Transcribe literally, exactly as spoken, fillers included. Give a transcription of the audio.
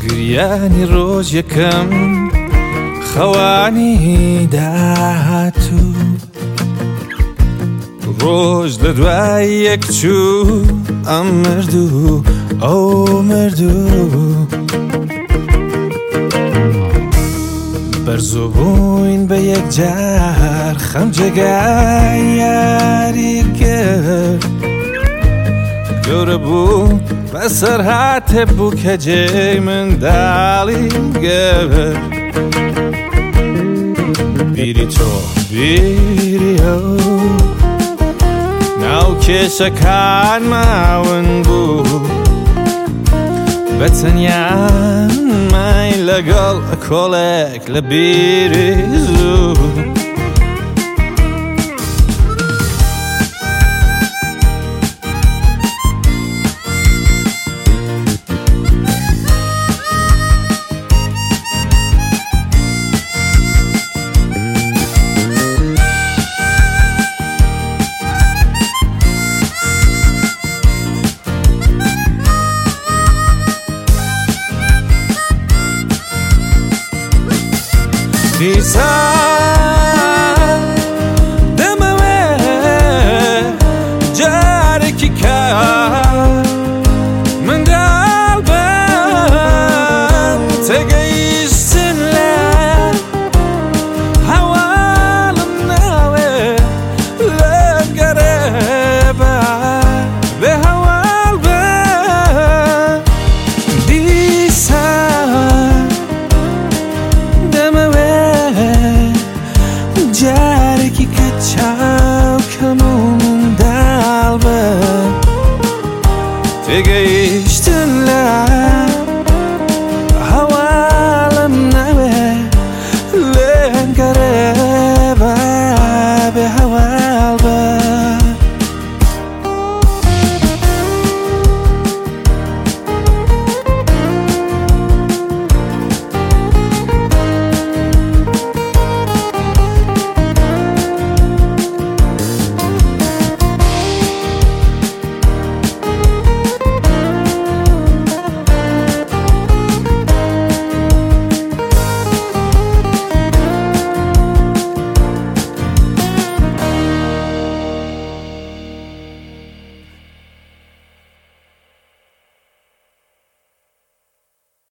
گریانی ڕۆژ یەکەم خەوانی داهاتوو ڕۆژ لە دوای یەک چوو ئەم مردوو ئەو مردوو بەرزوو بووین بە یەکجار خەم جێگای یاری کرد گەورە بوو بەسەر هاتێ بوو کە جێی منداڵی گەورد بیری تۆ بیری ئەو ناو کێشەکان ماون بوو بە تەنیان مای لەگەڵ کۆڵێک لە بیری زوو دیسان دەمەوێت جارێکی کات منداڵ بم تێگەی